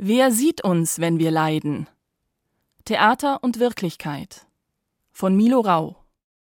Wer sieht uns, wenn wir leiden? Theater und Wirklichkeit von Milo Rau.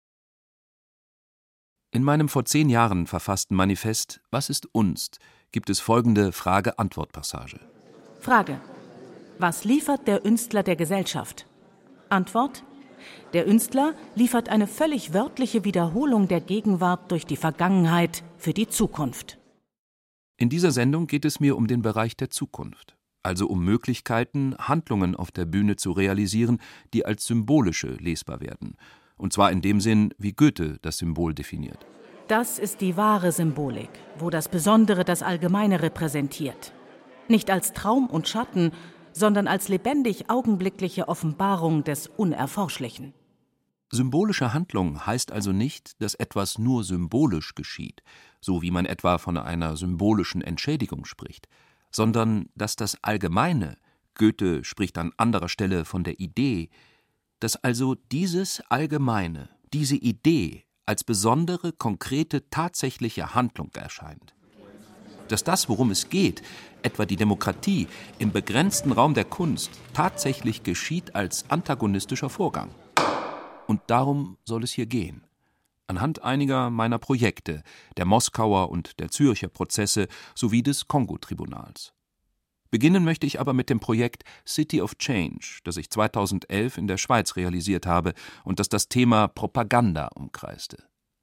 In meinem vor 10 Jahren verfassten Manifest »Was ist Unst?« gibt es folgende Frage-Antwort-Passage. Frage: Was liefert der Unstler der Gesellschaft? Antwort: Der Unstler liefert eine völlig wörtliche Wiederholung der Gegenwart durch die Vergangenheit für die Zukunft. In dieser Sendung geht es mir um den Bereich der Zukunft, also um Möglichkeiten, Handlungen auf der Bühne zu realisieren, die als symbolische lesbar werden. Und zwar in dem Sinn, wie Goethe das Symbol definiert. Das ist die wahre Symbolik, wo das Besondere das Allgemeine repräsentiert. Nicht als Traum und Schatten, sondern als lebendig augenblickliche Offenbarung des Unerforschlichen. Symbolische Handlung heißt also nicht, dass etwas nur symbolisch geschieht, so wie man etwa von einer symbolischen Entschädigung spricht, sondern dass das Allgemeine, Goethe spricht an anderer Stelle von der Idee, dass also dieses Allgemeine, diese Idee als besondere, konkrete, tatsächliche Handlung erscheint. Dass das, worum es geht, etwa die Demokratie, im begrenzten Raum der Kunst tatsächlich geschieht als antagonistischer Vorgang. Und darum soll es hier gehen. Anhand einiger meiner Projekte, der Moskauer und der Zürcher Prozesse sowie des Kongo-Tribunals. Beginnen möchte ich aber mit dem Projekt City of Change, das ich 2011 in der Schweiz realisiert habe und das Thema Propaganda umkreiste.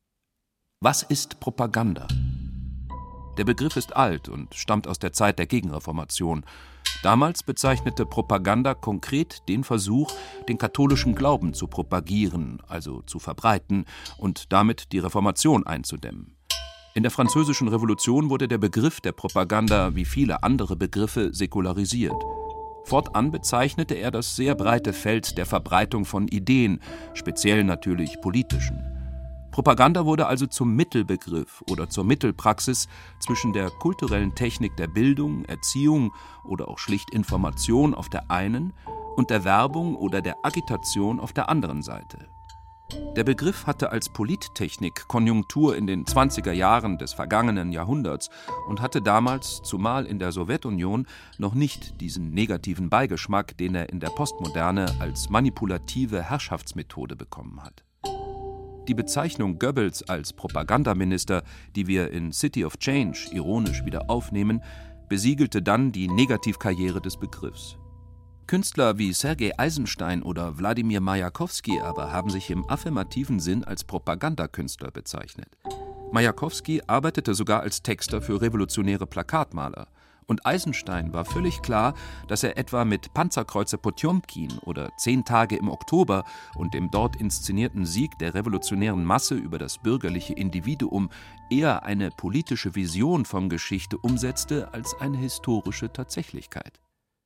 Was ist Propaganda? Der Begriff ist alt und stammt aus der Zeit der Gegenreformation. Damals bezeichnete Propaganda konkret den Versuch, den katholischen Glauben zu propagieren, also zu verbreiten und damit die Reformation einzudämmen. In der Französischen Revolution wurde der Begriff der Propaganda wie viele andere Begriffe säkularisiert. Fortan bezeichnete er das sehr breite Feld der Verbreitung von Ideen, speziell natürlich politischen. Propaganda wurde also zum Mittelbegriff oder zur Mittelpraxis zwischen der kulturellen Technik der Bildung, Erziehung oder auch schlicht Information auf der einen und der Werbung oder der Agitation auf der anderen Seite. Der Begriff hatte als Polittechnik Konjunktur in den 20er Jahren des vergangenen Jahrhunderts und hatte damals, zumal in der Sowjetunion, noch nicht diesen negativen Beigeschmack, den er in der Postmoderne als manipulative Herrschaftsmethode bekommen hat. Die Bezeichnung Goebbels als Propagandaminister, die wir in City of Change ironisch wieder aufnehmen, besiegelte dann die Negativkarriere des Begriffs. Künstler wie Sergei Eisenstein oder Wladimir Majakowski aber haben sich im affirmativen Sinn als Propagandakünstler bezeichnet. Majakowski arbeitete sogar als Texter für revolutionäre Plakatmaler. Und Eisenstein war völlig klar, dass er etwa mit Panzerkreuzer Potjomkin oder 10 Tage im Oktober und dem dort inszenierten Sieg der revolutionären Masse über das bürgerliche Individuum eher eine politische Vision von Geschichte umsetzte als eine historische Tatsächlichkeit.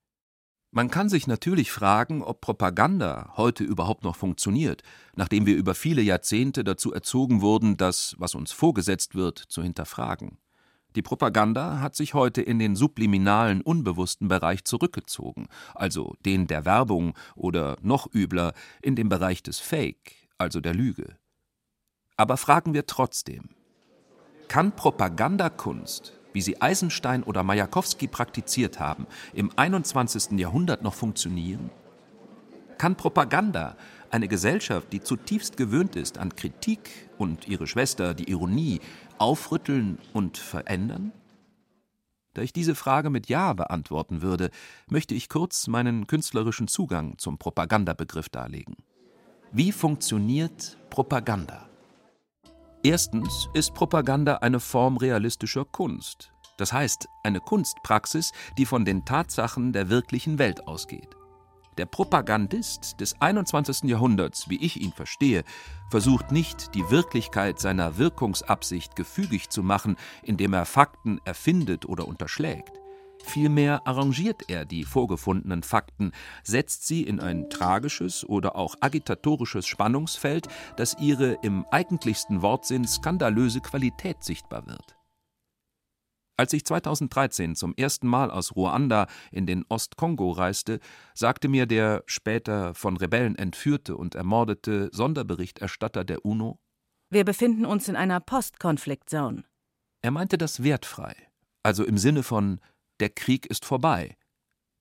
Man kann sich natürlich fragen, ob Propaganda heute überhaupt noch funktioniert, nachdem wir über viele Jahrzehnte dazu erzogen wurden, das, was uns vorgesetzt wird, zu hinterfragen. Die Propaganda hat sich heute in den subliminalen, unbewussten Bereich zurückgezogen, also den der Werbung oder, noch übler, in den Bereich des Fake, also der Lüge. Aber fragen wir trotzdem: Kann Propagandakunst, wie sie Eisenstein oder Majakowski praktiziert haben, im 21. Jahrhundert noch funktionieren? Kann Propaganda, eine Gesellschaft, die zutiefst gewöhnt ist an Kritik und ihre Schwester, die Ironie, aufrütteln und verändern? Da ich diese Frage mit Ja beantworten würde, möchte ich kurz meinen künstlerischen Zugang zum Propagandabegriff darlegen. Wie funktioniert Propaganda? Erstens ist Propaganda eine Form realistischer Kunst. Das heißt, eine Kunstpraxis, die von den Tatsachen der wirklichen Welt ausgeht. Der Propagandist des 21. Jahrhunderts, wie ich ihn verstehe, versucht nicht, die Wirklichkeit seiner Wirkungsabsicht gefügig zu machen, indem er Fakten erfindet oder unterschlägt. Vielmehr arrangiert er die vorgefundenen Fakten, setzt sie in ein tragisches oder auch agitatorisches Spannungsfeld, das ihre im eigentlichsten Wortsinn skandalöse Qualität sichtbar wird. Als ich 2013 zum ersten Mal aus Ruanda in den Ostkongo reiste, sagte mir der später von Rebellen entführte und ermordete Sonderberichterstatter der UNO: Wir befinden uns in einer Post-Konflikt-Zone. Er meinte das wertfrei, also im Sinne von: Der Krieg ist vorbei.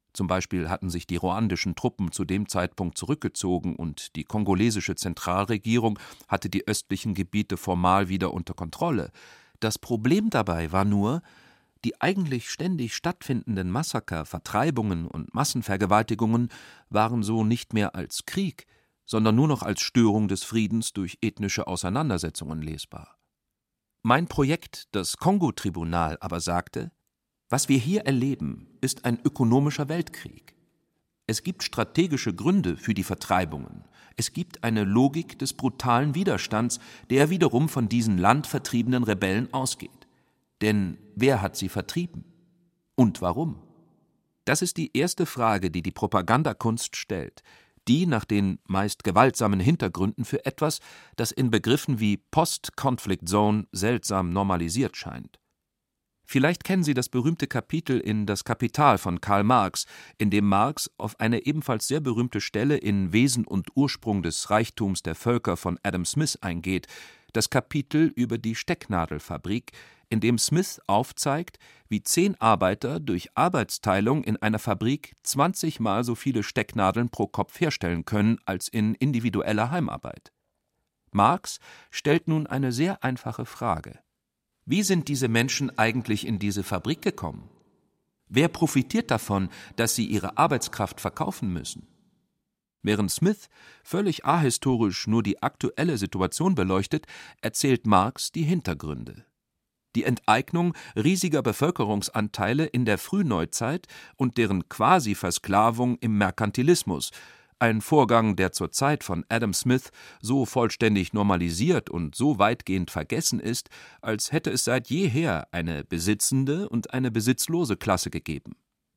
Zum Beispiel hatten sich die ruandischen Truppen zu dem Zeitpunkt zurückgezogen und die kongolesische Zentralregierung hatte die östlichen Gebiete formal wieder unter Kontrolle. Das Problem dabei war nur, die eigentlich ständig stattfindenden Massaker, Vertreibungen und Massenvergewaltigungen waren so nicht mehr als Krieg, sondern nur noch als Störung des Friedens durch ethnische Auseinandersetzungen lesbar. Mein Projekt, das Kongo-Tribunal, aber sagte: Was wir hier erleben, ist ein ökonomischer Weltkrieg. Es gibt strategische Gründe für die Vertreibungen. Es gibt eine Logik des brutalen Widerstands, der wiederum von diesen landvertriebenen Rebellen ausgeht. Denn wer hat sie vertrieben? Und warum? Das ist die erste Frage, die die Propagandakunst stellt, die nach den meist gewaltsamen Hintergründen für etwas, das in Begriffen wie Post-Conflict Zone seltsam normalisiert scheint. Vielleicht kennen Sie das berühmte Kapitel in Das Kapital von Karl Marx, in dem Marx auf eine ebenfalls sehr berühmte Stelle in Wesen und Ursprung des Reichtums der Völker von Adam Smith eingeht, das Kapitel über die Stecknadelfabrik, in dem Smith aufzeigt, wie 10 Arbeiter durch Arbeitsteilung in einer Fabrik 20-mal so viele Stecknadeln pro Kopf herstellen können als in individueller Heimarbeit. Marx stellt nun eine sehr einfache Frage: Wie sind diese Menschen eigentlich in diese Fabrik gekommen? Wer profitiert davon, dass sie ihre Arbeitskraft verkaufen müssen? Während Smith völlig ahistorisch nur die aktuelle Situation beleuchtet, erzählt Marx die Hintergründe. Die Enteignung riesiger Bevölkerungsanteile in der Frühneuzeit und deren Quasi-Versklavung im Merkantilismus, ein Vorgang, der zur Zeit von Adam Smith so vollständig normalisiert und so weitgehend vergessen ist, als hätte es seit jeher eine besitzende und eine besitzlose Klasse gegeben.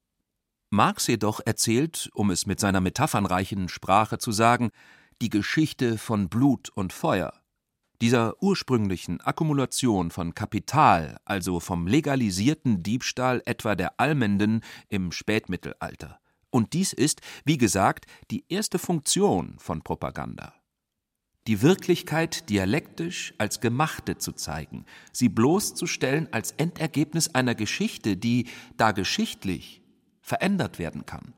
Marx jedoch erzählt, um es mit seiner metaphernreichen Sprache zu sagen, die Geschichte von Blut und Feuer, dieser ursprünglichen Akkumulation von Kapital, also vom legalisierten Diebstahl etwa der Almenden im Spätmittelalter. Und dies ist, wie gesagt, die erste Funktion von Propaganda. Die Wirklichkeit dialektisch als gemachte zu zeigen, sie bloßzustellen als Endergebnis einer Geschichte, die, da geschichtlich, verändert werden kann.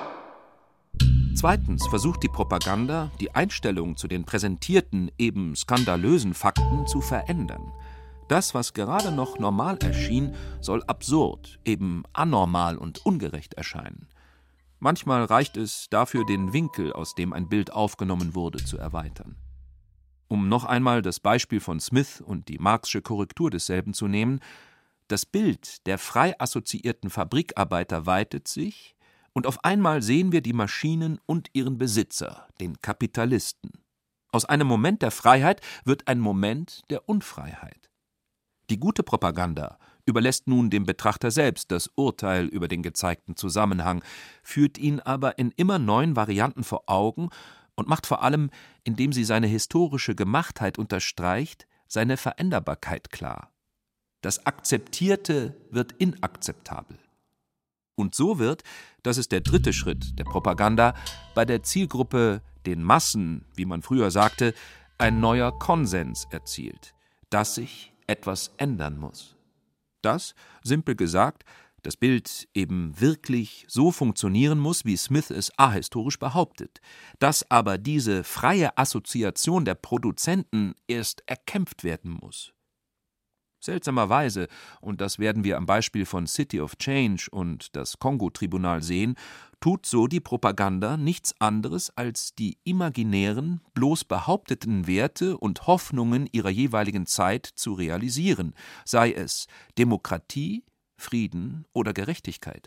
Zweitens versucht die Propaganda, die Einstellung zu den präsentierten, eben skandalösen Fakten zu verändern. Das, was gerade noch normal erschien, soll absurd, eben anormal und ungerecht erscheinen. Manchmal reicht es dafür, den Winkel, aus dem ein Bild aufgenommen wurde, zu erweitern. Um noch einmal das Beispiel von Smith und die Marxsche Korrektur desselben zu nehmen: Das Bild der frei assoziierten Fabrikarbeiter weitet sich, und auf einmal sehen wir die Maschinen und ihren Besitzer, den Kapitalisten. Aus einem Moment der Freiheit wird ein Moment der Unfreiheit. Die gute Propaganda überlässt nun dem Betrachter selbst das Urteil über den gezeigten Zusammenhang, führt ihn aber in immer neuen Varianten vor Augen und macht vor allem, indem sie seine historische Gemachtheit unterstreicht, seine Veränderbarkeit klar. Das Akzeptierte wird inakzeptabel. Und so wird, das ist der dritte Schritt der Propaganda, bei der Zielgruppe, den Massen, wie man früher sagte, ein neuer Konsens erzielt, dass sich etwas ändern muss. Dass, simpel gesagt, das Bild eben wirklich so funktionieren muss, wie Smith es ahistorisch behauptet, dass aber diese freie Assoziation der Produzenten erst erkämpft werden muss. Seltsamerweise, und das werden wir am Beispiel von City of Change und das Kongo-Tribunal sehen, tut so die Propaganda nichts anderes, als die imaginären, bloß behaupteten Werte und Hoffnungen ihrer jeweiligen Zeit zu realisieren, sei es Demokratie, Frieden oder Gerechtigkeit.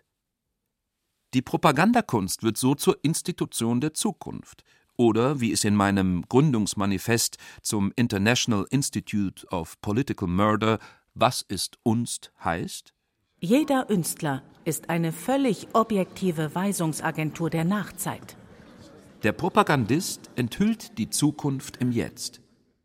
Die Propagandakunst wird so zur Institution der Zukunft. Oder, wie es in meinem Gründungsmanifest zum International Institute of Political Murder »Was ist Unst« heißt: Jeder Unstler ist eine völlig objektive Weisungsagentur der Nachzeit. Der Propagandist enthüllt die Zukunft im Jetzt.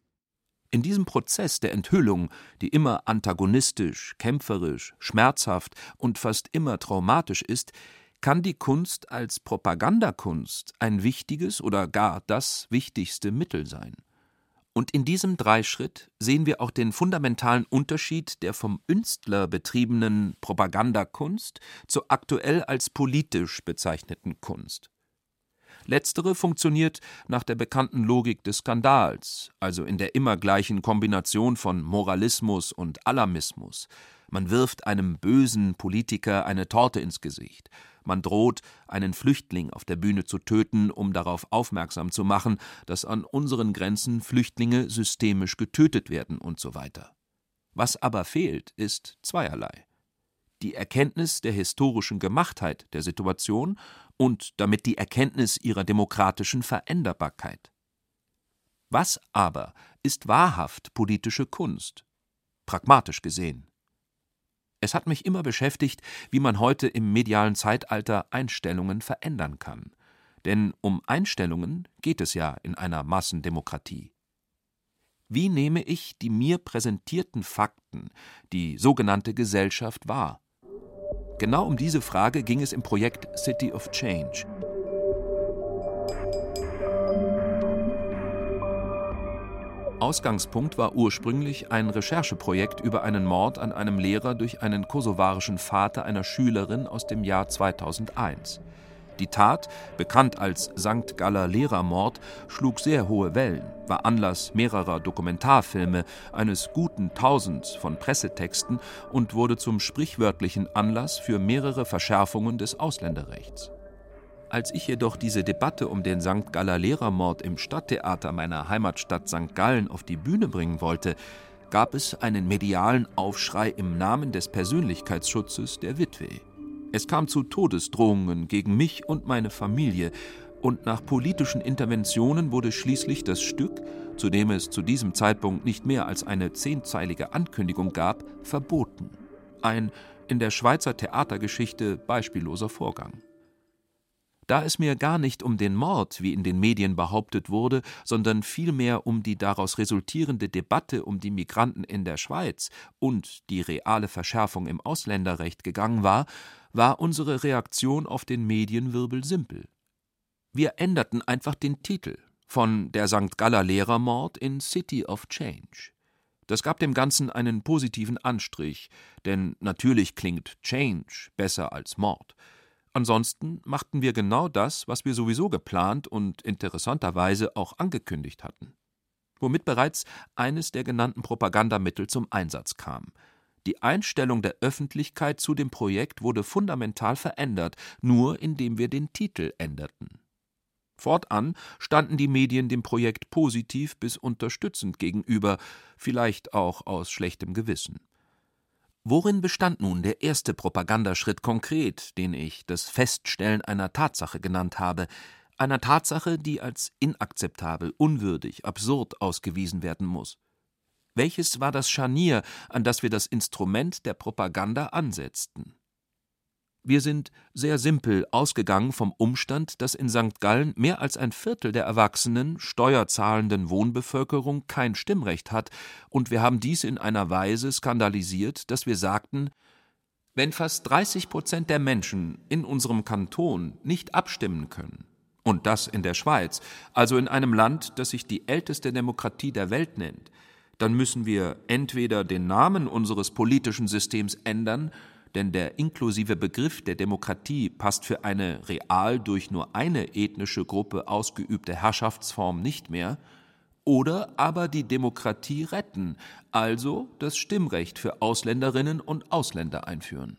In diesem Prozess der Enthüllung, die immer antagonistisch, kämpferisch, schmerzhaft und fast immer traumatisch ist, kann die Kunst als Propagandakunst ein wichtiges oder gar das wichtigste Mittel sein. Und in diesem Dreischritt sehen wir auch den fundamentalen Unterschied der vomÜnstler betriebenen Propagandakunst zur aktuell als politisch bezeichneten Kunst. Letztere funktioniert nach der bekannten Logik des Skandals, also in der immer gleichen Kombination von Moralismus und Alarmismus. Man wirft einem bösen Politiker eine Torte ins Gesicht. Man droht, einen Flüchtling auf der Bühne zu töten, um darauf aufmerksam zu machen, dass an unseren Grenzen Flüchtlinge systemisch getötet werden und so weiter. Was aber fehlt, ist zweierlei: die Erkenntnis der historischen Gemachtheit der Situation und damit die Erkenntnis ihrer demokratischen Veränderbarkeit. Was aber ist wahrhaft politische Kunst, pragmatisch gesehen? Es hat mich immer beschäftigt, wie man heute im medialen Zeitalter Einstellungen verändern kann. Denn um Einstellungen geht es ja in einer Massendemokratie. Wie nehme ich die mir präsentierten Fakten, die sogenannte Gesellschaft, wahr? Genau um diese Frage ging es im Projekt City of Change. Ausgangspunkt war ursprünglich ein Rechercheprojekt über einen Mord an einem Lehrer durch einen kosovarischen Vater einer Schülerin aus dem Jahr 2001. Die Tat, bekannt als St. Galler Lehrermord, schlug sehr hohe Wellen, war Anlass mehrerer Dokumentarfilme, eines guten Tausends von Pressetexten und wurde zum sprichwörtlichen Anlass für mehrere Verschärfungen des Ausländerrechts. Als ich jedoch diese Debatte um den St. Galler Lehrermord im Stadttheater meiner Heimatstadt St. Gallen auf die Bühne bringen wollte, gab es einen medialen Aufschrei im Namen des Persönlichkeitsschutzes der Witwe. Es kam zu Todesdrohungen gegen mich und meine Familie, und nach politischen Interventionen wurde schließlich das Stück, zu dem es zu diesem Zeitpunkt nicht mehr als eine 10-zeilige Ankündigung gab, verboten. Ein in der Schweizer Theatergeschichte beispielloser Vorgang. Da es mir gar nicht um den Mord, wie in den Medien behauptet wurde, sondern vielmehr um die daraus resultierende Debatte um die Migranten in der Schweiz und die reale Verschärfung im Ausländerrecht gegangen war, war unsere Reaktion auf den Medienwirbel simpel. Wir änderten einfach den Titel von der St. Galler Lehrermord in City of Change. Das gab dem Ganzen einen positiven Anstrich, denn natürlich klingt Change besser als Mord. Ansonsten machten wir genau das, was wir sowieso geplant und interessanterweise auch angekündigt hatten. Womit bereits eines der genannten Propagandamittel zum Einsatz kam. Die Einstellung der Öffentlichkeit zu dem Projekt wurde fundamental verändert, nur indem wir den Titel änderten. Fortan standen die Medien dem Projekt positiv bis unterstützend gegenüber, vielleicht auch aus schlechtem Gewissen. Worin bestand nun der erste Propagandaschritt konkret, den ich das Feststellen einer Tatsache genannt habe, einer Tatsache, die als inakzeptabel, unwürdig, absurd ausgewiesen werden muss? Welches war das Scharnier, an das wir das Instrument der Propaganda ansetzten? Wir sind sehr simpel ausgegangen vom Umstand, dass in St. Gallen mehr als ein Viertel der erwachsenen, steuerzahlenden Wohnbevölkerung kein Stimmrecht hat, und wir haben dies in einer Weise skandalisiert, dass wir sagten: Wenn fast 30% der Menschen in unserem Kanton nicht abstimmen können, und das in der Schweiz, also in einem Land, das sich die älteste Demokratie der Welt nennt, dann müssen wir entweder den Namen unseres politischen Systems ändern, denn der inklusive Begriff der Demokratie passt für eine real durch nur eine ethnische Gruppe ausgeübte Herrschaftsform nicht mehr, oder aber die Demokratie retten, also das Stimmrecht für Ausländerinnen und Ausländer einführen.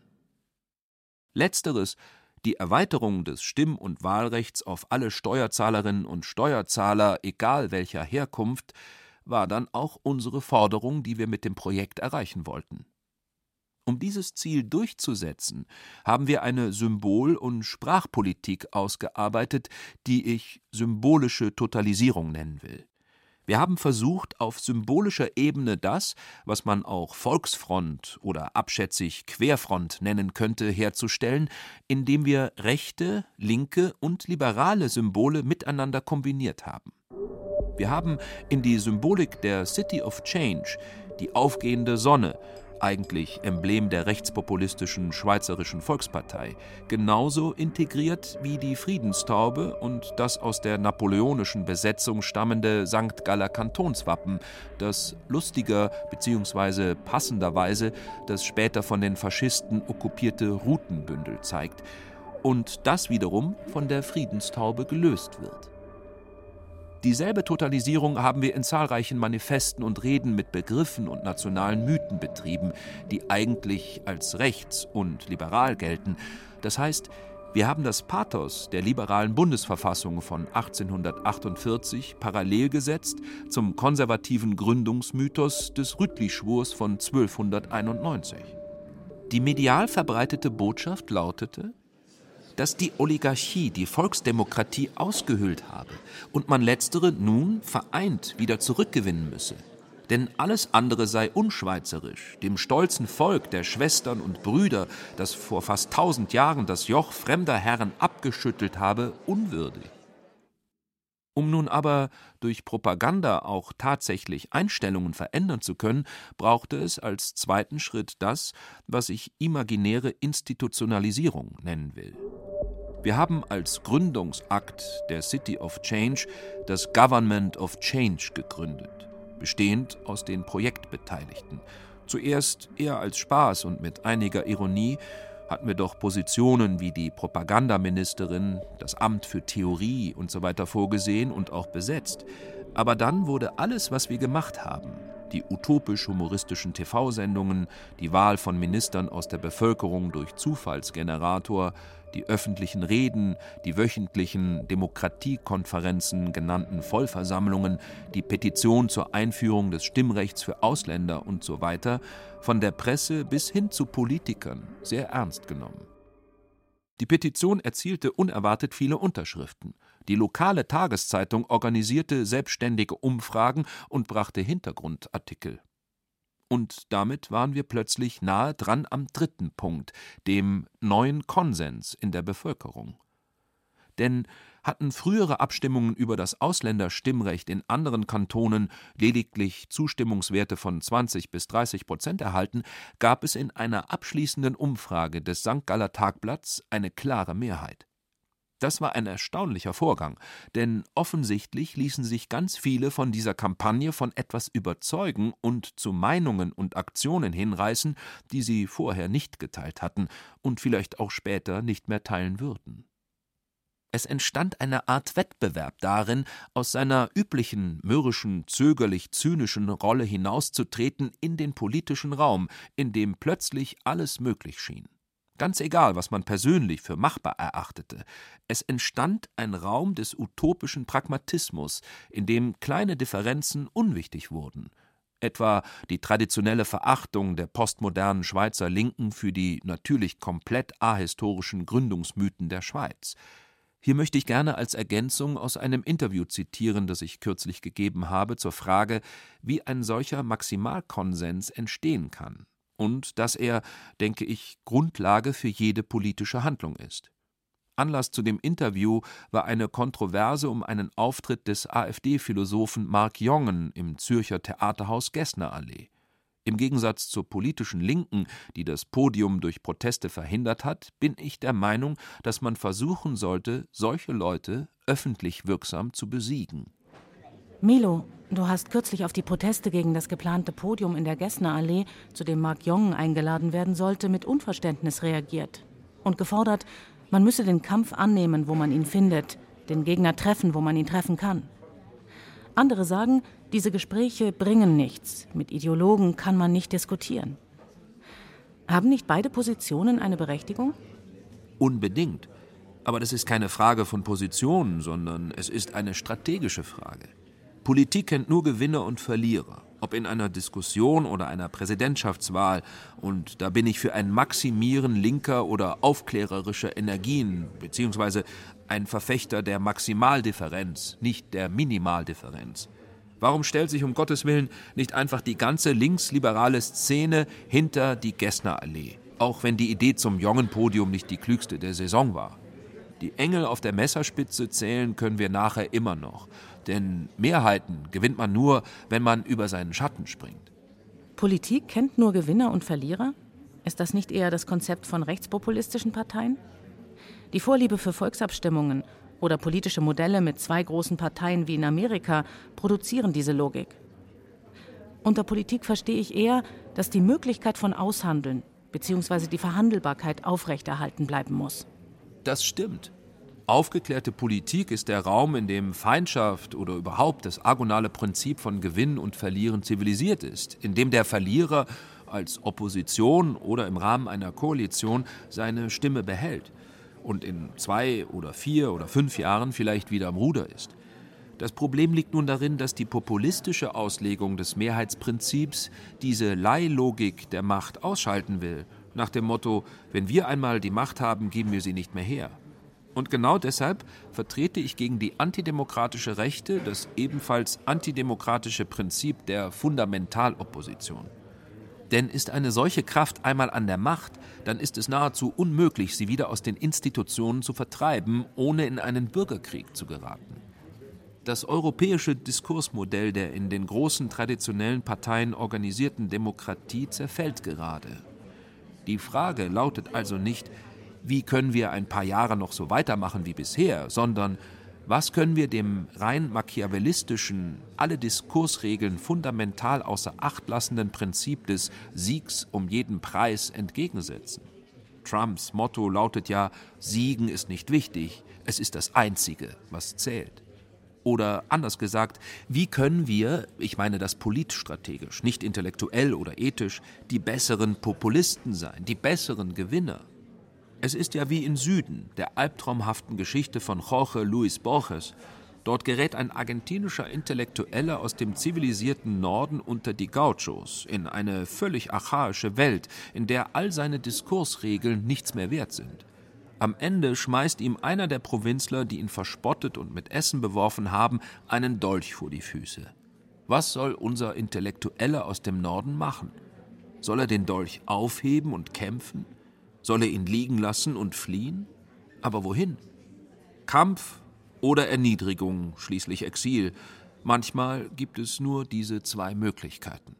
Letzteres, die Erweiterung des Stimm- und Wahlrechts auf alle Steuerzahlerinnen und Steuerzahler, egal welcher Herkunft, war dann auch unsere Forderung, die wir mit dem Projekt erreichen wollten. Um dieses Ziel durchzusetzen, haben wir eine Symbol- und Sprachpolitik ausgearbeitet, die ich symbolische Totalisierung nennen will. Wir haben versucht, auf symbolischer Ebene das, was man auch Volksfront oder abschätzig Querfront nennen könnte, herzustellen, indem wir rechte, linke und liberale Symbole miteinander kombiniert haben. Wir haben in die Symbolik der City of Change die aufgehende Sonne, eigentlich Emblem der rechtspopulistischen Schweizerischen Volkspartei, genauso integriert wie die Friedenstaube und das aus der napoleonischen Besetzung stammende St. Galler Kantonswappen, das lustiger bzw. passenderweise das später von den Faschisten okkupierte Rutenbündel zeigt und das wiederum von der Friedenstaube gelöst wird. Dieselbe Totalisierung haben wir in zahlreichen Manifesten und Reden mit Begriffen und nationalen Mythen betrieben, die eigentlich als rechts und liberal gelten. Das heißt, wir haben das Pathos der liberalen Bundesverfassung von 1848 parallel gesetzt zum konservativen Gründungsmythos des Rütli-Schwurs von 1291. Die medial verbreitete Botschaft lautete, dass die Oligarchie die Volksdemokratie ausgehöhlt habe und man letztere nun vereint wieder zurückgewinnen müsse. Denn alles andere sei unschweizerisch, dem stolzen Volk der Schwestern und Brüder, das vor fast 1000 Jahren das Joch fremder Herren abgeschüttelt habe, unwürdig. Um nun aber durch Propaganda auch tatsächlich Einstellungen verändern zu können, brauchte es als zweiten Schritt das, was ich imaginäre Institutionalisierung nennen will. Wir haben als Gründungsakt der City of Change das Government of Change gegründet, bestehend aus den Projektbeteiligten. Zuerst eher als Spaß und mit einiger Ironie hatten wir doch Positionen wie die Propagandaministerin, das Amt für Theorie usw. vorgesehen und auch besetzt. Aber dann wurde alles, was wir gemacht haben, die utopisch-humoristischen TV-Sendungen, die Wahl von Ministern aus der Bevölkerung durch Zufallsgenerator, die öffentlichen Reden, die wöchentlichen Demokratiekonferenzen genannten Vollversammlungen, die Petition zur Einführung des Stimmrechts für Ausländer und so weiter, von der Presse bis hin zu Politikern sehr ernst genommen. Die Petition erzielte unerwartet viele Unterschriften. Die lokale Tageszeitung organisierte selbstständige Umfragen und brachte Hintergrundartikel. Und damit waren wir plötzlich nahe dran am dritten Punkt, dem neuen Konsens in der Bevölkerung. Denn hatten frühere Abstimmungen über das Ausländerstimmrecht in anderen Kantonen lediglich Zustimmungswerte von 20-30% erhalten, gab es in einer abschließenden Umfrage des St. Galler Tagblatts eine klare Mehrheit. Das war ein erstaunlicher Vorgang, denn offensichtlich ließen sich ganz viele von dieser Kampagne von etwas überzeugen und zu Meinungen und Aktionen hinreißen, die sie vorher nicht geteilt hatten und vielleicht auch später nicht mehr teilen würden. Es entstand eine Art Wettbewerb darin, aus seiner üblichen, mürrischen, zögerlich-zynischen Rolle hinauszutreten in den politischen Raum, in dem plötzlich alles möglich schien. Ganz egal, was man persönlich für machbar erachtete. Es entstand ein Raum des utopischen Pragmatismus, in dem kleine Differenzen unwichtig wurden. Etwa die traditionelle Verachtung der postmodernen Schweizer Linken für die natürlich komplett ahistorischen Gründungsmythen der Schweiz. Hier möchte ich gerne als Ergänzung aus einem Interview zitieren, das ich kürzlich gegeben habe, zur Frage, wie ein solcher Maximalkonsens entstehen kann. Und dass er, denke ich, Grundlage für jede politische Handlung ist. Anlass zu dem Interview war eine Kontroverse um einen Auftritt des AfD-Philosophen Marc Jongen im Zürcher Theaterhaus Gessnerallee. Im Gegensatz zur politischen Linken, die das Podium durch Proteste verhindert hat, bin ich der Meinung, dass man versuchen sollte, solche Leute öffentlich wirksam zu besiegen. Milo, du hast kürzlich auf die Proteste gegen das geplante Podium in der Gessnerallee, zu dem Marc Jongen eingeladen werden sollte, mit Unverständnis reagiert und gefordert, man müsse den Kampf annehmen, wo man ihn findet, den Gegner treffen, wo man ihn treffen kann. Andere sagen, diese Gespräche bringen nichts, mit Ideologen kann man nicht diskutieren. Haben nicht beide Positionen eine Berechtigung? Unbedingt. Aber das ist keine Frage von Positionen, sondern es ist eine strategische Frage. Politik kennt nur Gewinner und Verlierer, ob in einer Diskussion oder einer Präsidentschaftswahl. Und da bin ich für ein Maximieren linker oder aufklärerischer Energien, beziehungsweise ein Verfechter der Maximaldifferenz, nicht der Minimaldifferenz. Warum stellt sich um Gottes Willen nicht einfach die ganze linksliberale Szene hinter die Gessnerallee, auch wenn die Idee zum Jongen-Podium nicht die klügste der Saison war? Die Engel auf der Messerspitze zählen können wir nachher immer noch. Denn Mehrheiten gewinnt man nur, wenn man über seinen Schatten springt. Politik kennt nur Gewinner und Verlierer? Ist das nicht eher das Konzept von rechtspopulistischen Parteien? Die Vorliebe für Volksabstimmungen oder politische Modelle mit 2 großen Parteien wie in Amerika produzieren diese Logik. Unter Politik verstehe ich eher, dass die Möglichkeit von Aushandeln bzw. die Verhandelbarkeit aufrechterhalten bleiben muss. Das stimmt. Aufgeklärte Politik ist der Raum, in dem Feindschaft oder überhaupt das agonale Prinzip von Gewinnen und Verlieren zivilisiert ist, in dem der Verlierer als Opposition oder im Rahmen einer Koalition seine Stimme behält und in 2 oder 4 oder 5 Jahren vielleicht wieder am Ruder ist. Das Problem liegt nun darin, dass die populistische Auslegung des Mehrheitsprinzips diese Leihlogik der Macht ausschalten will, nach dem Motto, wenn wir einmal die Macht haben, geben wir sie nicht mehr her. Und genau deshalb vertrete ich gegen die antidemokratische Rechte das ebenfalls antidemokratische Prinzip der Fundamentalopposition. Denn ist eine solche Kraft einmal an der Macht, dann ist es nahezu unmöglich, sie wieder aus den Institutionen zu vertreiben, ohne in einen Bürgerkrieg zu geraten. Das europäische Diskursmodell der in den großen traditionellen Parteien organisierten Demokratie zerfällt gerade. Die Frage lautet also nicht, wie können wir ein paar Jahre noch so weitermachen wie bisher, sondern was können wir dem rein machiavellistischen, alle Diskursregeln fundamental außer Acht lassenden Prinzip des Siegs um jeden Preis entgegensetzen? Trumps Motto lautet ja, Siegen ist nicht wichtig, es ist das Einzige, was zählt. Oder anders gesagt, wie können wir, ich meine das politstrategisch, nicht intellektuell oder ethisch, die besseren Populisten sein, die besseren Gewinner? Es ist ja wie im Süden, der albtraumhaften Geschichte von Jorge Luis Borges. Dort gerät ein argentinischer Intellektueller aus dem zivilisierten Norden unter die Gauchos in eine völlig archaische Welt, in der all seine Diskursregeln nichts mehr wert sind. Am Ende schmeißt ihm einer der Provinzler, die ihn verspottet und mit Essen beworfen haben, einen Dolch vor die Füße. Was soll unser Intellektueller aus dem Norden machen? Soll er den Dolch aufheben und kämpfen? Soll er ihn liegen lassen und fliehen? Aber wohin? Kampf oder Erniedrigung, schließlich Exil. Manchmal gibt es nur diese 2 Möglichkeiten.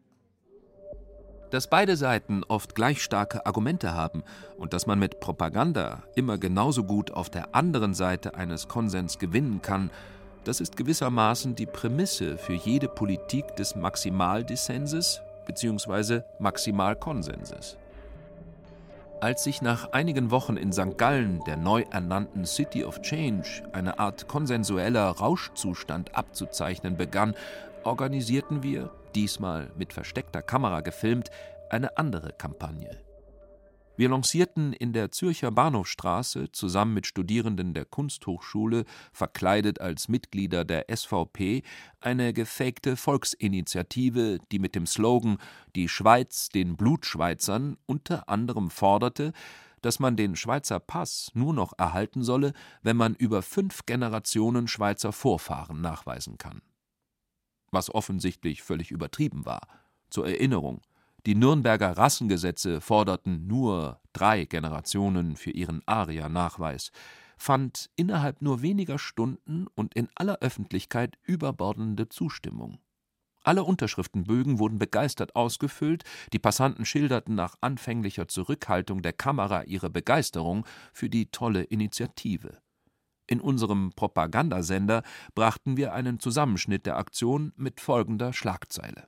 Dass beide Seiten oft gleich starke Argumente haben und dass man mit Propaganda immer genauso gut auf der anderen Seite eines Konsens gewinnen kann, das ist gewissermaßen die Prämisse für jede Politik des Maximaldissenses bzw. Maximalkonsenses. Als sich nach einigen Wochen in St. Gallen der neu ernannten City of Change eine Art konsensueller Rauschzustand abzuzeichnen begann, organisierten wir, diesmal mit versteckter Kamera gefilmt, eine andere Kampagne. Wir lancierten in der Zürcher Bahnhofstraße zusammen mit Studierenden der Kunsthochschule, verkleidet als Mitglieder der SVP, eine gefakte Volksinitiative, die mit dem Slogan »Die Schweiz den Blutschweizern« unter anderem forderte, dass man den Schweizer Pass nur noch erhalten solle, wenn man über 5 Generationen Schweizer Vorfahren nachweisen kann. Was offensichtlich völlig übertrieben war. Zur Erinnerung: Die Nürnberger Rassengesetze forderten nur 3 Generationen für ihren Arier-Nachweis, fand innerhalb nur weniger Stunden und in aller Öffentlichkeit überbordende Zustimmung. Alle Unterschriftenbögen wurden begeistert ausgefüllt, die Passanten schilderten nach anfänglicher Zurückhaltung der Kamera ihre Begeisterung für die tolle Initiative. In unserem Propagandasender brachten wir einen Zusammenschnitt der Aktion mit folgender Schlagzeile: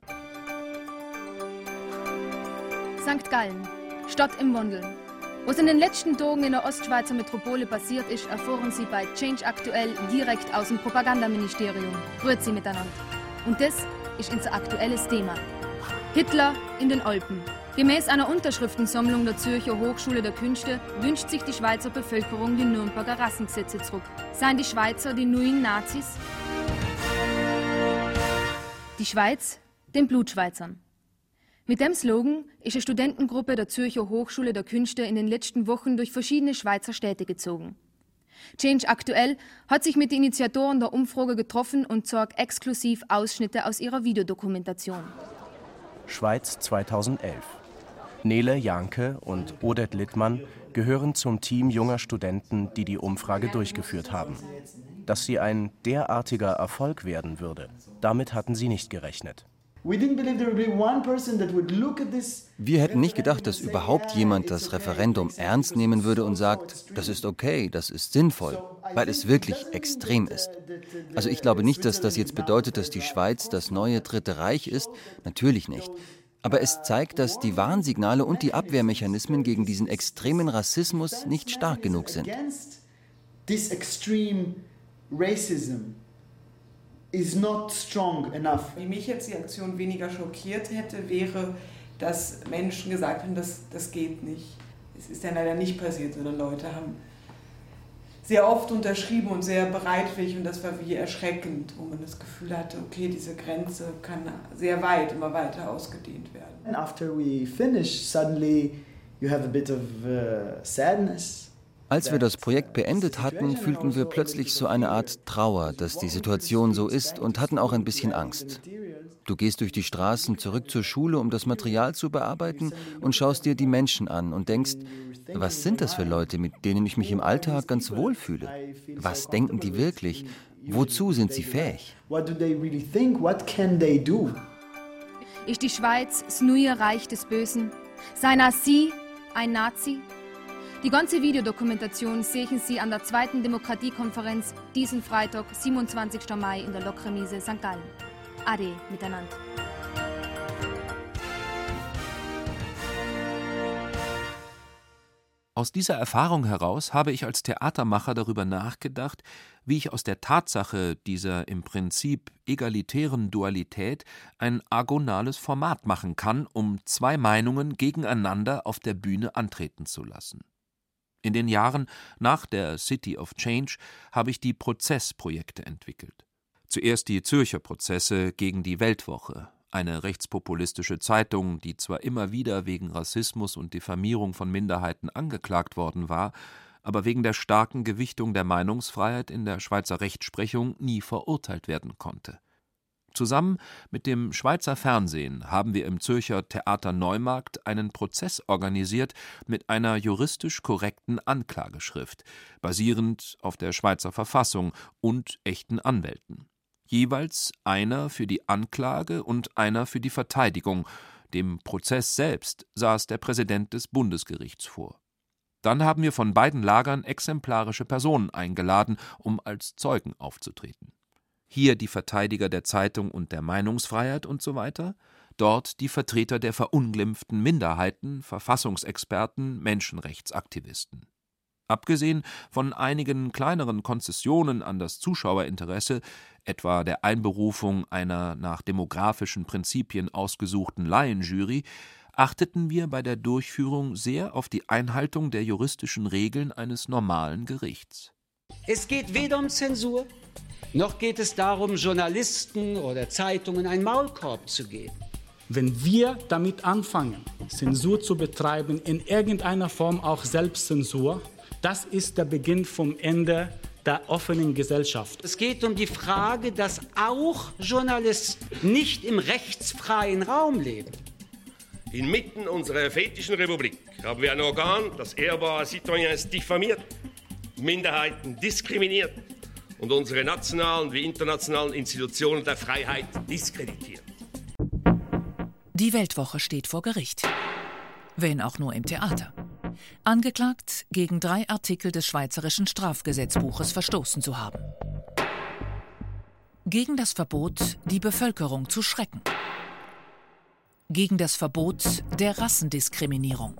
St. Gallen, Stadt im Wandel. Was in den letzten Tagen in der Ostschweizer Metropole passiert ist, erfahren Sie bei Change aktuell direkt aus dem Propagandaministerium. Grüezi miteinander. Und das ist unser aktuelles Thema. Hitler in den Alpen. Gemäß einer Unterschriftensammlung der Zürcher Hochschule der Künste wünscht sich die Schweizer Bevölkerung die Nürnberger Rassengesetze zurück. Seien die Schweizer die neuen Nazis? Die Schweiz den Blutschweizern. Mit dem Slogan ist eine Studentengruppe der Zürcher Hochschule der Künste in den letzten Wochen durch verschiedene Schweizer Städte gezogen. Change aktuell hat sich mit den Initiatoren der Umfrage getroffen und zeigt exklusiv Ausschnitte aus ihrer Videodokumentation. Schweiz 2011. Nele Janke und Odette Littmann gehören zum Team junger Studenten, die die Umfrage durchgeführt haben. Dass sie ein derartiger Erfolg werden würde, damit hatten sie nicht gerechnet. Wir hätten nicht gedacht, dass überhaupt jemand das Referendum ernst nehmen würde und sagt, das ist okay, das ist sinnvoll, weil es wirklich extrem ist. Also ich glaube nicht, dass das jetzt bedeutet, dass die Schweiz das neue Dritte Reich ist, natürlich nicht. Aber es zeigt, dass die Warnsignale und die Abwehrmechanismen gegen diesen extremen Rassismus nicht stark genug sind. Wie mich jetzt die Aktion weniger schockiert hätte, wäre, dass Menschen gesagt haben, das geht nicht. Es ist ja leider nicht passiert, sondern Leute haben sehr oft unterschrieben und sehr bereitwillig und das war wie erschreckend, wo man das Gefühl hatte, okay, diese Grenze kann sehr weit, immer weiter ausgedehnt werden. And after we finish, suddenly you have a bit of sadness. Als wir das Projekt beendet hatten, fühlten wir plötzlich so eine Art Trauer, dass die Situation so ist und hatten auch ein bisschen Angst. Du gehst durch die Straßen zurück zur Schule, um das Material zu bearbeiten und schaust dir die Menschen an und denkst, was sind das für Leute, mit denen ich mich im Alltag ganz wohl fühle? Was denken die wirklich? Wozu sind sie fähig? Ist die Schweiz das neue Reich des Bösen? Seien Sie ein Nazi? Die ganze Videodokumentation sehen Sie an der 2. Demokratiekonferenz diesen Freitag, 27. Mai in der Lokremise St. Gallen. Ade miteinander. Aus dieser Erfahrung heraus habe ich als Theatermacher darüber nachgedacht, wie ich aus der Tatsache dieser im Prinzip egalitären Dualität ein agonales Format machen kann, um zwei Meinungen gegeneinander auf der Bühne antreten zu lassen. In den Jahren nach der City of Change habe ich die Prozessprojekte entwickelt. Zuerst die Zürcher Prozesse gegen die Weltwoche, eine rechtspopulistische Zeitung, die zwar immer wieder wegen Rassismus und Diffamierung von Minderheiten angeklagt worden war, aber wegen der starken Gewichtung der Meinungsfreiheit in der Schweizer Rechtsprechung nie verurteilt werden konnte. Zusammen mit dem Schweizer Fernsehen haben wir im Zürcher Theater Neumarkt einen Prozess organisiert mit einer juristisch korrekten Anklageschrift, basierend auf der Schweizer Verfassung und echten Anwälten. Jeweils einer für die Anklage und einer für die Verteidigung. Dem Prozess selbst saß der Präsident des Bundesgerichts vor. Dann haben wir von beiden Lagern exemplarische Personen eingeladen, um als Zeugen aufzutreten. Hier die Verteidiger der Zeitung und der Meinungsfreiheit und so weiter, dort die Vertreter der verunglimpften Minderheiten, Verfassungsexperten, Menschenrechtsaktivisten. Abgesehen von einigen kleineren Konzessionen an das Zuschauerinteresse, etwa der Einberufung einer nach demografischen Prinzipien ausgesuchten Laienjury, achteten wir bei der Durchführung sehr auf die Einhaltung der juristischen Regeln eines normalen Gerichts. Es geht weder um Zensur, noch geht es darum, Journalisten oder Zeitungen einen Maulkorb zu geben. Wenn wir damit anfangen, Zensur zu betreiben, in irgendeiner Form auch Selbstzensur, das ist der Beginn vom Ende der offenen Gesellschaft. Es geht um die Frage, dass auch Journalisten nicht im rechtsfreien Raum leben. Inmitten unserer fetischen Republik haben wir ein Organ, das ehrbare Citoyens diffamiert, Minderheiten diskriminiert und unsere nationalen wie internationalen Institutionen der Freiheit diskreditiert. Die Weltwoche steht vor Gericht. Wenn auch nur im Theater. Angeklagt, gegen 3 Artikel des Schweizerischen Strafgesetzbuches verstoßen zu haben. Gegen das Verbot, die Bevölkerung zu schrecken. Gegen das Verbot der Rassendiskriminierung.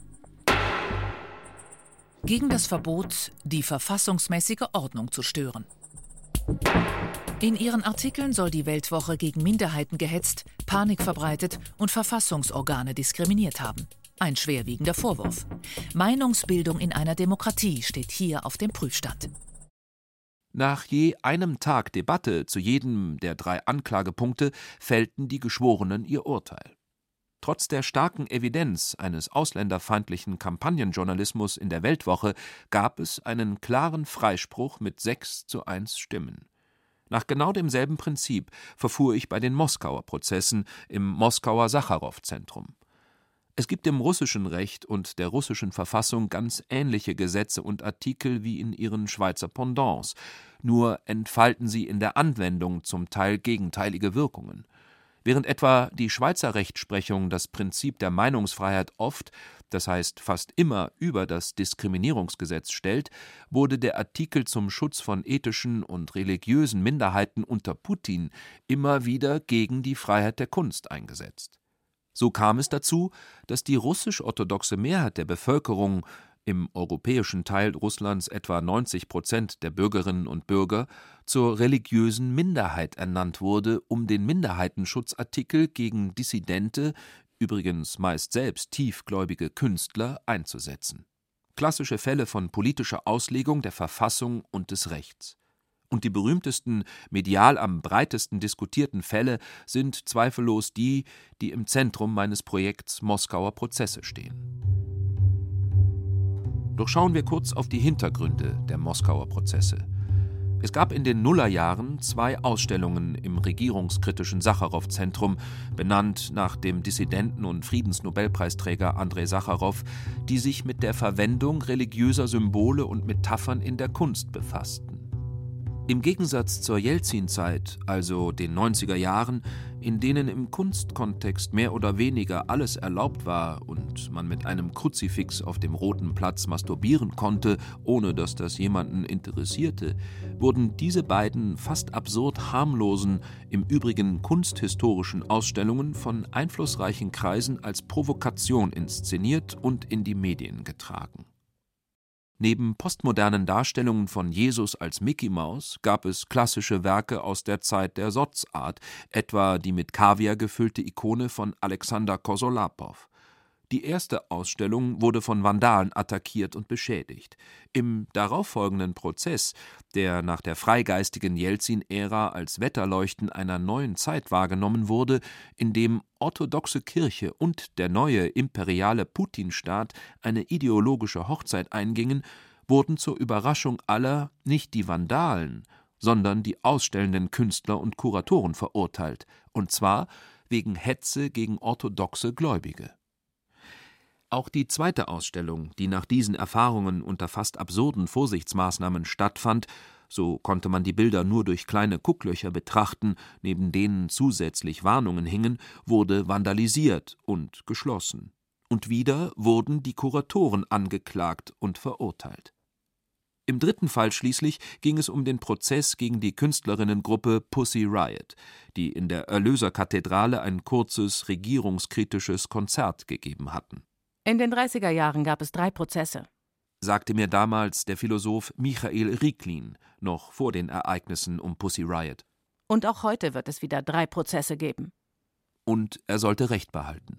Gegen das Verbot, die verfassungsmäßige Ordnung zu stören. In ihren Artikeln soll die Weltwoche gegen Minderheiten gehetzt, Panik verbreitet und Verfassungsorgane diskriminiert haben. Ein schwerwiegender Vorwurf. Meinungsbildung in einer Demokratie steht hier auf dem Prüfstand. Nach je einem Tag Debatte zu jedem der 3 Anklagepunkte fällten die Geschworenen ihr Urteil. Trotz der starken Evidenz eines ausländerfeindlichen Kampagnenjournalismus in der Weltwoche gab es einen klaren Freispruch mit 6:1 Stimmen. Nach genau demselben Prinzip verfuhr ich bei den Moskauer Prozessen im Moskauer Sacharow-Zentrum. Es gibt im russischen Recht und der russischen Verfassung ganz ähnliche Gesetze und Artikel wie in ihren Schweizer Pendants, nur entfalten sie in der Anwendung zum Teil gegenteilige Wirkungen. Während etwa die Schweizer Rechtsprechung das Prinzip der Meinungsfreiheit oft, das heißt fast immer, über das Diskriminierungsgesetz stellt, wurde der Artikel zum Schutz von ethischen und religiösen Minderheiten unter Putin immer wieder gegen die Freiheit der Kunst eingesetzt. So kam es dazu, dass die russisch-orthodoxe Mehrheit der Bevölkerung, im europäischen Teil Russlands etwa 90% der Bürgerinnen und Bürger, zur religiösen Minderheit ernannt wurde, um den Minderheitenschutzartikel gegen dissidente, übrigens meist selbst tiefgläubige Künstler einzusetzen. Klassische Fälle von politischer Auslegung der Verfassung und des Rechts. Und die berühmtesten, medial am breitesten diskutierten Fälle sind zweifellos die, die im Zentrum meines Projekts Moskauer Prozesse stehen. Doch schauen wir kurz auf die Hintergründe der Moskauer Prozesse. Es gab in den Nullerjahren 2 Ausstellungen im regierungskritischen Sacharow-Zentrum, benannt nach dem Dissidenten und Friedensnobelpreisträger Andrei Sacharow, die sich mit der Verwendung religiöser Symbole und Metaphern in der Kunst befassten. Im Gegensatz zur Jelzin-Zeit, also den 90er Jahren, in denen im Kunstkontext mehr oder weniger alles erlaubt war und man mit einem Kruzifix auf dem Roten Platz masturbieren konnte, ohne dass das jemanden interessierte, wurden diese beiden fast absurd harmlosen, im Übrigen kunsthistorischen Ausstellungen von einflussreichen Kreisen als Provokation inszeniert und in die Medien getragen. Neben postmodernen Darstellungen von Jesus als Mickey Maus gab es klassische Werke aus der Zeit der Soz-Art, etwa die mit Kaviar gefüllte Ikone von Alexander Kosolapow. Die erste Ausstellung wurde von Vandalen attackiert und beschädigt. Im darauffolgenden Prozess, der nach der freigeistigen Jelzin-Ära als Wetterleuchten einer neuen Zeit wahrgenommen wurde, in dem orthodoxe Kirche und der neue imperiale Putin-Staat eine ideologische Hochzeit eingingen, wurden zur Überraschung aller nicht die Vandalen, sondern die ausstellenden Künstler und Kuratoren verurteilt, und zwar wegen Hetze gegen orthodoxe Gläubige. Auch die zweite Ausstellung, die nach diesen Erfahrungen unter fast absurden Vorsichtsmaßnahmen stattfand, so konnte man die Bilder nur durch kleine Gucklöcher betrachten, neben denen zusätzlich Warnungen hingen, wurde vandalisiert und geschlossen. Und wieder wurden die Kuratoren angeklagt und verurteilt. Im dritten Fall schließlich ging es um den Prozess gegen die Künstlerinnengruppe Pussy Riot, die in der Erlöserkathedrale ein kurzes regierungskritisches Konzert gegeben hatten. In den 30er Jahren gab es 3 Prozesse, sagte mir damals der Philosoph Michael Riklin, noch vor den Ereignissen um Pussy Riot. Und auch heute wird es wieder 3 Prozesse geben. Und er sollte Recht behalten.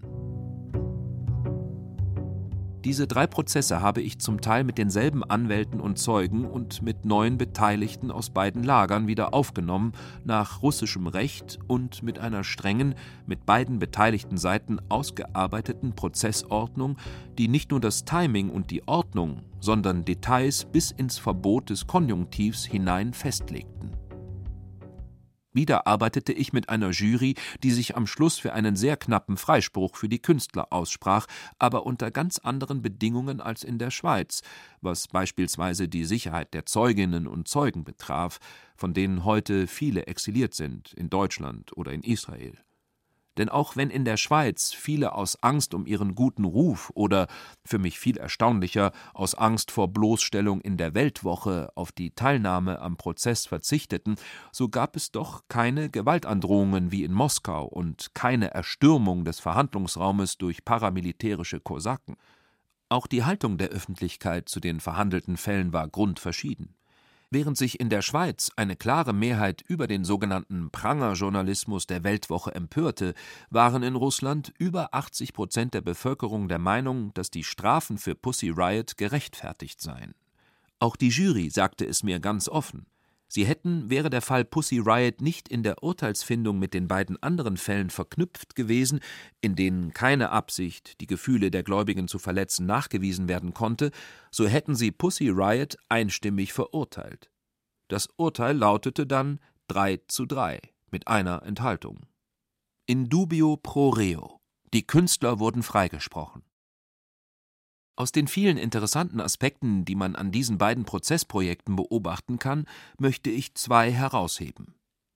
Diese 3 Prozesse habe ich zum Teil mit denselben Anwälten und Zeugen und mit neuen Beteiligten aus beiden Lagern wieder aufgenommen, nach russischem Recht und mit einer strengen, mit beiden beteiligten Seiten ausgearbeiteten Prozessordnung, die nicht nur das Timing und die Ordnung, sondern Details bis ins Verbot des Konjunktivs hinein festlegten. Wieder arbeitete ich mit einer Jury, die sich am Schluss für einen sehr knappen Freispruch für die Künstler aussprach, aber unter ganz anderen Bedingungen als in der Schweiz, was beispielsweise die Sicherheit der Zeuginnen und Zeugen betraf, von denen heute viele exiliert sind, in Deutschland oder in Israel. Denn auch wenn in der Schweiz viele aus Angst um ihren guten Ruf oder, für mich viel erstaunlicher, aus Angst vor Bloßstellung in der Weltwoche auf die Teilnahme am Prozess verzichteten, so gab es doch keine Gewaltandrohungen wie in Moskau und keine Erstürmung des Verhandlungsraumes durch paramilitärische Kosaken. Auch die Haltung der Öffentlichkeit zu den verhandelten Fällen war grundverschieden. Während sich in der Schweiz eine klare Mehrheit über den sogenannten Prangerjournalismus der Weltwoche empörte, waren in Russland über 80% der Bevölkerung der Meinung, dass die Strafen für Pussy Riot gerechtfertigt seien. Auch die Jury sagte es mir ganz offen. Sie hätten, wäre der Fall Pussy Riot nicht in der Urteilsfindung mit den beiden anderen Fällen verknüpft gewesen, in denen keine Absicht, die Gefühle der Gläubigen zu verletzen, nachgewiesen werden konnte, so hätten sie Pussy Riot einstimmig verurteilt. Das Urteil lautete dann 3:3 mit einer Enthaltung. In dubio pro reo. Die Künstler wurden freigesprochen. Aus den vielen interessanten Aspekten, die man an diesen beiden Prozessprojekten beobachten kann, möchte ich 2 herausheben.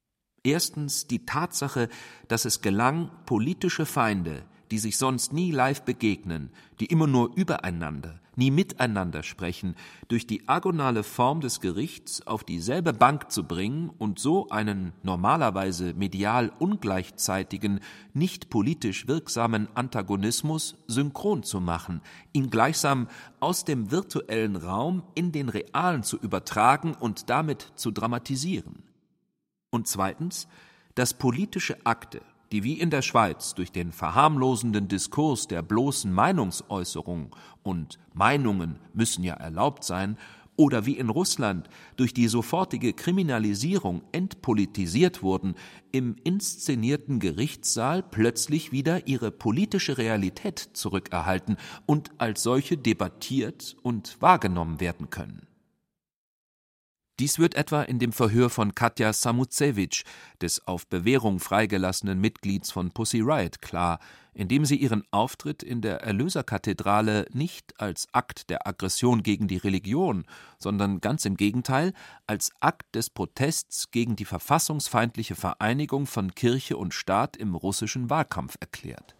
Erstens die Tatsache, dass es gelang, politische Feinde, die sich sonst nie live begegnen, die immer nur übereinander, nie miteinander sprechen, durch die agonale Form des Gerichts auf dieselbe Bank zu bringen und so einen normalerweise medial ungleichzeitigen, nicht politisch wirksamen Antagonismus synchron zu machen, ihn gleichsam aus dem virtuellen Raum in den realen zu übertragen und damit zu dramatisieren. Und zweitens, dass politische Akte, die wie in der Schweiz durch den verharmlosenden Diskurs der bloßen Meinungsäußerung und Meinungen müssen ja erlaubt sein, oder wie in Russland durch die sofortige Kriminalisierung entpolitisiert wurden, im inszenierten Gerichtssaal plötzlich wieder ihre politische Realität zurückerhalten und als solche debattiert und wahrgenommen werden können. Dies wird etwa in dem Verhör von Katja Samutsevich, des auf Bewährung freigelassenen Mitglieds von Pussy Riot, klar, indem sie ihren Auftritt in der Erlöserkathedrale nicht als Akt der Aggression gegen die Religion, sondern ganz im Gegenteil als Akt des Protests gegen die verfassungsfeindliche Vereinigung von Kirche und Staat im russischen Wahlkampf erklärt.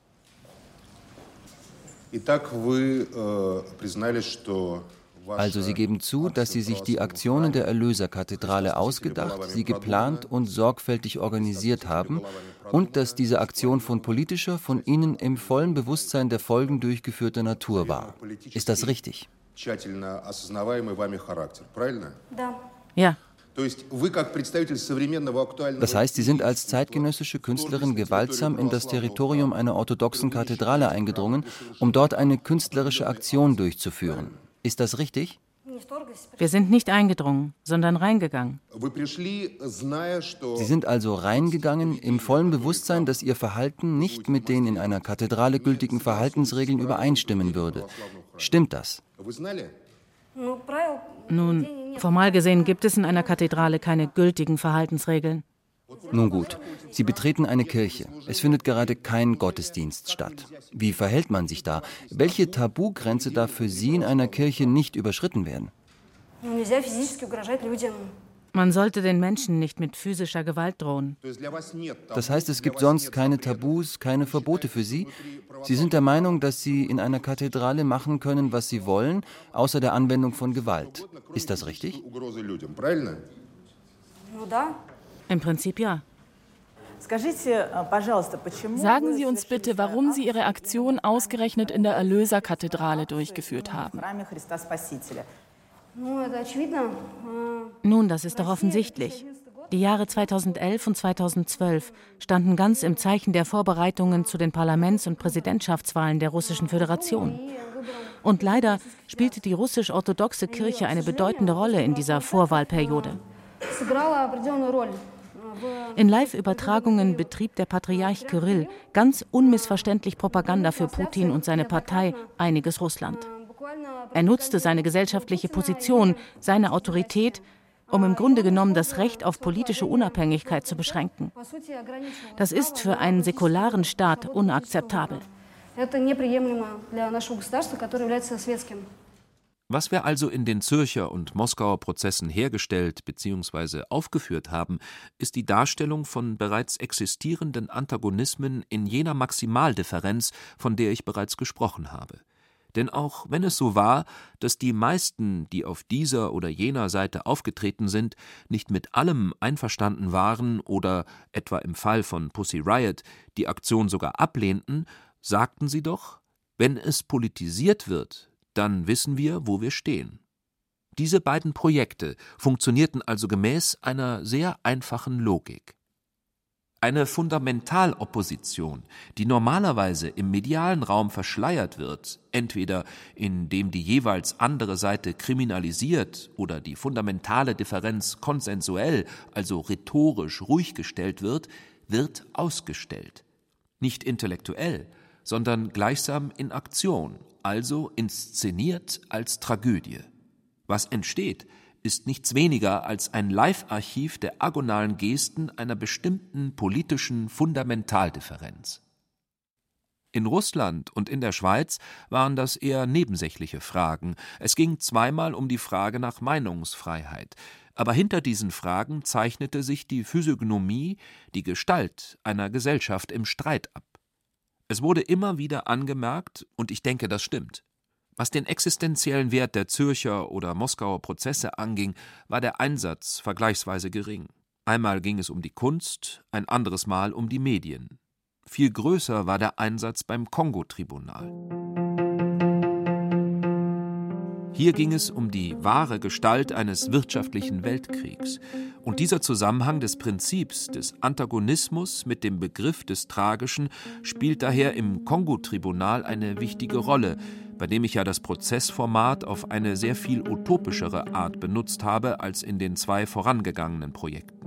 Also Sie geben zu, dass Sie sich die Aktionen der Erlöserkathedrale ausgedacht, sie geplant und sorgfältig organisiert haben und dass diese Aktion von politischer, von Ihnen im vollen Bewusstsein der Folgen durchgeführter Natur war. Ist das richtig? Ja. Das heißt, Sie sind als zeitgenössische Künstlerin gewaltsam in das Territorium einer orthodoxen Kathedrale eingedrungen, um dort eine künstlerische Aktion durchzuführen. Ist das richtig? Wir sind nicht eingedrungen, sondern reingegangen. Sie sind also reingegangen im vollen Bewusstsein, dass Ihr Verhalten nicht mit den in einer Kathedrale gültigen Verhaltensregeln übereinstimmen würde. Stimmt das? Nun, formal gesehen gibt es in einer Kathedrale keine gültigen Verhaltensregeln. Nun gut, Sie betreten eine Kirche. Es findet gerade kein Gottesdienst statt. Wie verhält man sich da? Welche Tabugrenze darf für Sie in einer Kirche nicht überschritten werden? Man sollte den Menschen nicht mit physischer Gewalt drohen. Das heißt, es gibt sonst keine Tabus, keine Verbote für Sie? Sie sind der Meinung, dass Sie in einer Kathedrale machen können, was Sie wollen, außer der Anwendung von Gewalt. Ist das richtig? Im Prinzip ja. Sagen Sie uns bitte, warum Sie Ihre Aktion ausgerechnet in der Erlöserkathedrale durchgeführt haben. Nun, das ist doch offensichtlich. Die Jahre 2011 und 2012 standen ganz im Zeichen der Vorbereitungen zu den Parlaments- und Präsidentschaftswahlen der Russischen Föderation. Und leider spielte die russisch-orthodoxe Kirche eine bedeutende Rolle in dieser Vorwahlperiode. In Live-Übertragungen betrieb der Patriarch Kyrill ganz unmissverständlich Propaganda für Putin und seine Partei Einiges Russland. Er nutzte seine gesellschaftliche Position, seine Autorität, um im Grunde genommen das Recht auf politische Unabhängigkeit zu beschränken. Das ist für einen säkularen Staat unakzeptabel. Was wir also in den Zürcher und Moskauer Prozessen hergestellt bzw. aufgeführt haben, ist die Darstellung von bereits existierenden Antagonismen in jener Maximaldifferenz, von der ich bereits gesprochen habe. Denn auch wenn es so war, dass die meisten, die auf dieser oder jener Seite aufgetreten sind, nicht mit allem einverstanden waren oder, etwa im Fall von Pussy Riot, die Aktion sogar ablehnten, sagten sie doch, wenn es politisiert wird, dann wissen wir, wo wir stehen. Diese beiden Projekte funktionierten also gemäß einer sehr einfachen Logik. Eine Fundamentalopposition, die normalerweise im medialen Raum verschleiert wird, entweder indem die jeweils andere Seite kriminalisiert oder die fundamentale Differenz konsensuell, also rhetorisch ruhig gestellt wird, wird ausgestellt. Nicht intellektuell, sondern gleichsam in Aktion, also inszeniert als Tragödie. Was entsteht, ist nichts weniger als ein Live-Archiv der agonalen Gesten einer bestimmten politischen Fundamentaldifferenz. In Russland und in der Schweiz waren das eher nebensächliche Fragen. Es ging zweimal um die Frage nach Meinungsfreiheit. Aber hinter diesen Fragen zeichnete sich die Physiognomie, die Gestalt einer Gesellschaft im Streit ab. Es wurde immer wieder angemerkt, und ich denke, das stimmt: Was den existenziellen Wert der Zürcher oder Moskauer Prozesse anging, war der Einsatz vergleichsweise gering. Einmal ging es um die Kunst, ein anderes Mal um die Medien. Viel größer war der Einsatz beim Kongo-Tribunal. Hier ging es um die wahre Gestalt eines wirtschaftlichen Weltkriegs. Und dieser Zusammenhang des Prinzips des Antagonismus mit dem Begriff des Tragischen spielt daher im Kongo-Tribunal eine wichtige Rolle, bei dem ich ja das Prozessformat auf eine sehr viel utopischere Art benutzt habe als in den 2 vorangegangenen Projekten.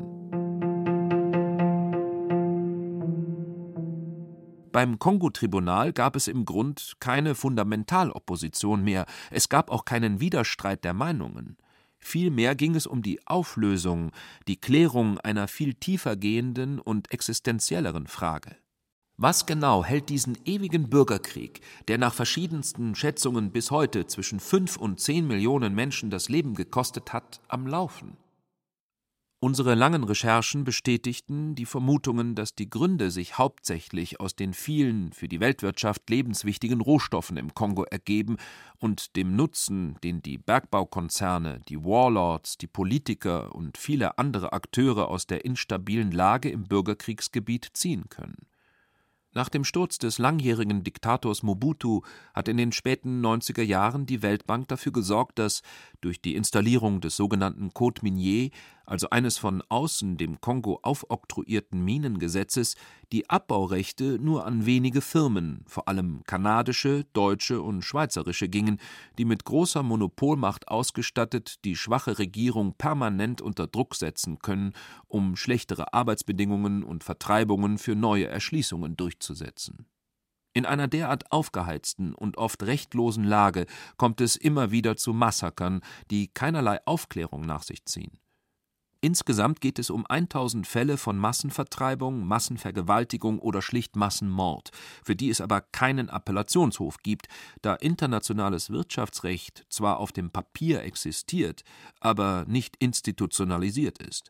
Beim Kongo-Tribunal gab es im Grund keine Fundamentalopposition mehr, es gab auch keinen Widerstreit der Meinungen. Vielmehr ging es um die Auflösung, die Klärung einer viel tiefer gehenden und existenzielleren Frage. Was genau hält diesen ewigen Bürgerkrieg, der nach verschiedensten Schätzungen bis heute zwischen 5 und 10 Millionen Menschen das Leben gekostet hat, am Laufen? Unsere langen Recherchen bestätigten die Vermutungen, dass die Gründe sich hauptsächlich aus den vielen für die Weltwirtschaft lebenswichtigen Rohstoffen im Kongo ergeben und dem Nutzen, den die Bergbaukonzerne, die Warlords, die Politiker und viele andere Akteure aus der instabilen Lage im Bürgerkriegsgebiet ziehen können. Nach dem Sturz des langjährigen Diktators Mobutu hat in den späten 90er Jahren die Weltbank dafür gesorgt, dass durch die Installierung des sogenannten Code Minier, also eines von außen dem Kongo aufoktroyierten Minengesetzes, die Abbaurechte nur an wenige Firmen, vor allem kanadische, deutsche und schweizerische, gingen, die mit großer Monopolmacht ausgestattet die schwache Regierung permanent unter Druck setzen können, um schlechtere Arbeitsbedingungen und Vertreibungen für neue Erschließungen durchzusetzen. In einer derart aufgeheizten und oft rechtlosen Lage kommt es immer wieder zu Massakern, die keinerlei Aufklärung nach sich ziehen. Insgesamt geht es um 1000 Fälle von Massenvertreibung, Massenvergewaltigung oder schlicht Massenmord, für die es aber keinen Appellationshof gibt, da internationales Wirtschaftsrecht zwar auf dem Papier existiert, aber nicht institutionalisiert ist.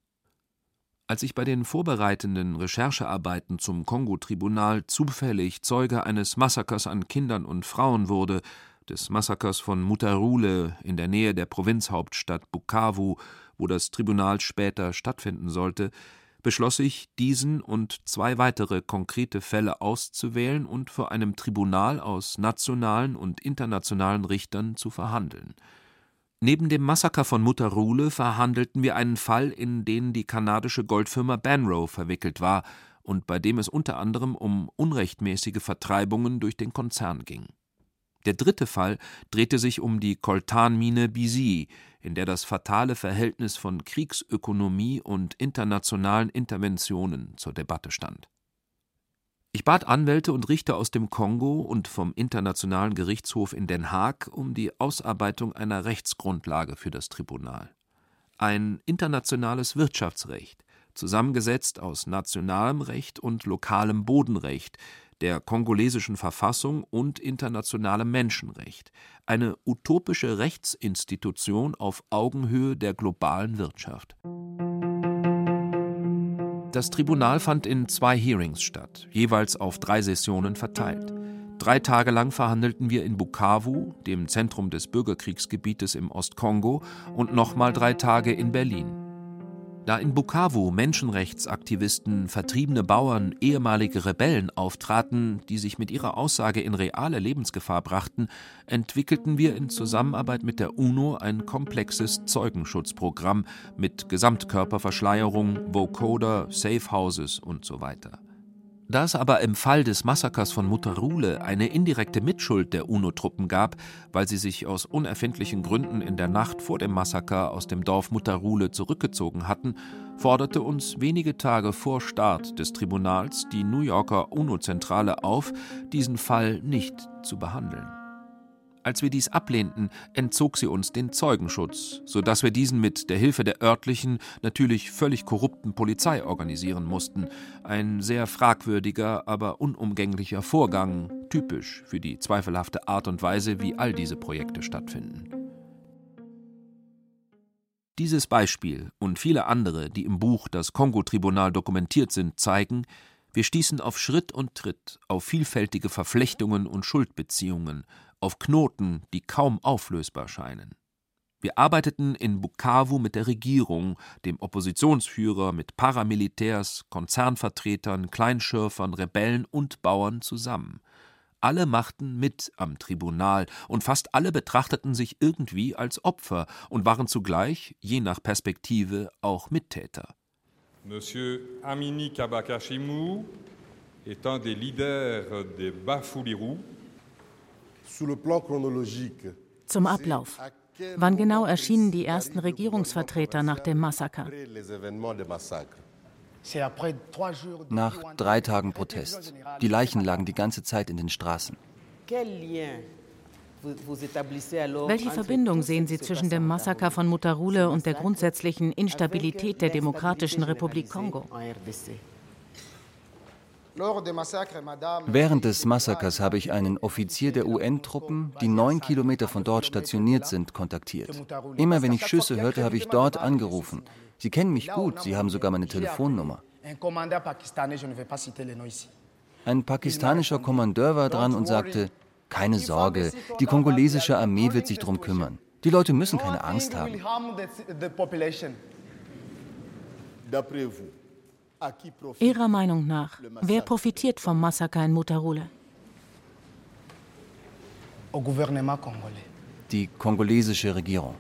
Als ich bei den vorbereitenden Recherchearbeiten zum Kongo-Tribunal zufällig Zeuge eines Massakers an Kindern und Frauen wurde, des Massakers von Mutarule in der Nähe der Provinzhauptstadt Bukavu, wo das Tribunal später stattfinden sollte, beschloss ich, diesen und 2 weitere konkrete Fälle auszuwählen und vor einem Tribunal aus nationalen und internationalen Richtern zu verhandeln. Neben dem Massaker von Mutarule verhandelten wir einen Fall, in den die kanadische Goldfirma Banro verwickelt war und bei dem es unter anderem um unrechtmäßige Vertreibungen durch den Konzern ging. Der 3. Fall drehte sich um die Coltanmine Bizy, in der das fatale Verhältnis von Kriegsökonomie und internationalen Interventionen zur Debatte stand. Ich bat Anwälte und Richter aus dem Kongo und vom Internationalen Gerichtshof in Den Haag um die Ausarbeitung einer Rechtsgrundlage für das Tribunal. Ein internationales Wirtschaftsrecht, zusammengesetzt aus nationalem Recht und lokalem Bodenrecht, der kongolesischen Verfassung und internationalem Menschenrecht, eine utopische Rechtsinstitution auf Augenhöhe der globalen Wirtschaft. Das Tribunal fand in 2 Hearings statt, jeweils auf 3 Sessionen verteilt. 3 Tage lang verhandelten wir in Bukavu, dem Zentrum des Bürgerkriegsgebietes im Ostkongo, und nochmal 3 Tage in Berlin. Da in Bukavu Menschenrechtsaktivisten, vertriebene Bauern, ehemalige Rebellen auftraten, die sich mit ihrer Aussage in reale Lebensgefahr brachten, entwickelten wir in Zusammenarbeit mit der UNO ein komplexes Zeugenschutzprogramm mit Gesamtkörperverschleierung, Vocoder, Safehouses und so weiter. Da es aber im Fall des Massakers von Mutarule eine indirekte Mitschuld der UNO-Truppen gab, weil sie sich aus unerfindlichen Gründen in der Nacht vor dem Massaker aus dem Dorf Mutarule zurückgezogen hatten, forderte uns wenige Tage vor Start des Tribunals die New Yorker UNO-Zentrale auf, diesen Fall nicht zu behandeln. Als wir dies ablehnten, entzog sie uns den Zeugenschutz, sodass wir diesen mit der Hilfe der örtlichen, natürlich völlig korrupten Polizei organisieren mussten. Ein sehr fragwürdiger, aber unumgänglicher Vorgang, typisch für die zweifelhafte Art und Weise, wie all diese Projekte stattfinden. Dieses Beispiel und viele andere, die im Buch Das Kongo-Tribunal dokumentiert sind, zeigen, wir stießen auf Schritt und Tritt auf vielfältige Verflechtungen und Schuldbeziehungen, auf Knoten, die kaum auflösbar scheinen. Wir arbeiteten in Bukavu mit der Regierung, dem Oppositionsführer, mit Paramilitärs, Konzernvertretern, Kleinschürfern, Rebellen und Bauern zusammen. Alle machten mit am Tribunal und fast alle betrachteten sich irgendwie als Opfer und waren zugleich, je nach Perspektive, auch Mittäter. Monsieur Amini Kabaka-Chimou est un des leaders des Bafouliru. Sur le plan chronologique. Zum Ablauf. Wann genau erschienen die ersten Regierungsvertreter nach dem Massaker? Nach 3 Tagen Protest. Die Leichen lagen die ganze Zeit in den Straßen. Welche Verbindung sehen Sie zwischen dem Massaker von Mutarule und der grundsätzlichen Instabilität der Demokratischen Republik Kongo? Während des Massakers habe ich einen Offizier der UN-Truppen, die 9 Kilometer von dort stationiert sind, kontaktiert. Immer wenn ich Schüsse hörte, habe ich dort angerufen. Sie kennen mich gut, sie haben sogar meine Telefonnummer. Ein pakistanischer Kommandeur war dran und sagte, keine Sorge, die kongolesische Armee wird sich darum kümmern. Die Leute müssen keine Angst haben. Ihrer Meinung nach, wer profitiert vom Massaker in Mutarule? Die kongolesische Regierung.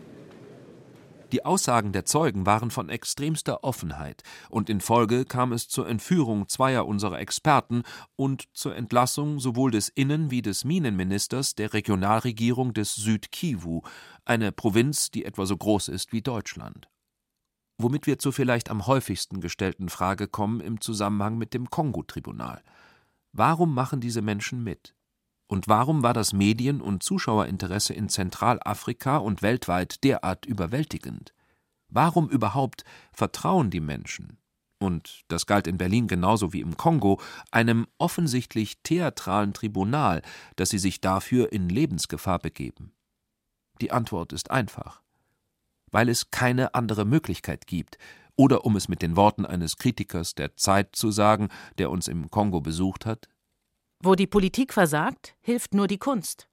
Die Aussagen der Zeugen waren von extremster Offenheit und in Folge kam es zur Entführung 2 unserer Experten und zur Entlassung sowohl des Innen- wie des Minenministers der Regionalregierung des Süd-Kivu, eine Provinz, die etwa so groß ist wie Deutschland. Womit wir zur vielleicht am häufigsten gestellten Frage kommen im Zusammenhang mit dem Kongo-Tribunal. Warum machen diese Menschen mit? Und warum war das Medien- und Zuschauerinteresse in Zentralafrika und weltweit derart überwältigend? Warum überhaupt vertrauen die Menschen? Und das galt in Berlin genauso wie im Kongo, einem offensichtlich theatralen Tribunal, dass sie sich dafür in Lebensgefahr begeben. Die Antwort ist einfach. Weil es keine andere Möglichkeit gibt, oder um es mit den Worten eines Kritikers der Zeit zu sagen, der uns im Kongo besucht hat: Wo die Politik versagt, hilft nur die Kunst.